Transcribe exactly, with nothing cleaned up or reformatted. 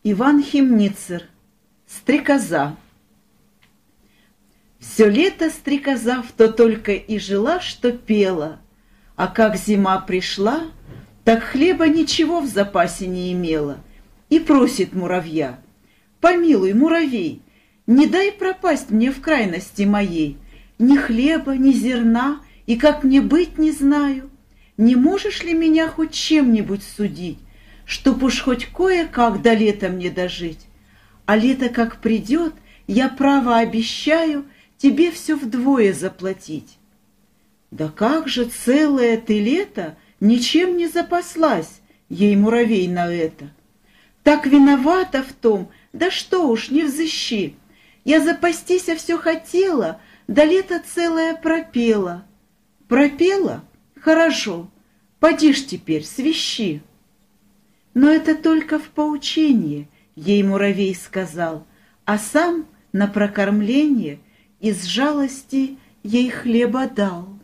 Иван Хемницер. Стрекоза. Все лето стрекоза в то только и жила, что пела, а как зима пришла, так хлеба ничего в запасе не имела, и просит муравья: «Помилуй, муравей, не дай пропасть мне в крайности моей, ни хлеба, ни зерна, и как мне быть не знаю. Не можешь ли меня хоть чем-нибудь судить, чтоб уж хоть кое-как до лета мне дожить? А лето как придет, я право обещаю тебе все вдвое заплатить». «Да как же целое ты лето ничем не запаслась?» Ей муравей на это. «Так виновата в том, да что уж, не взыщи. Я запастись все хотела, да лето целое пропела». «Пропела? Хорошо, поди ж теперь, свищи». «Но это только в поучение», — ей муравей сказал, а сам на прокормление из жалости ей хлеба дал.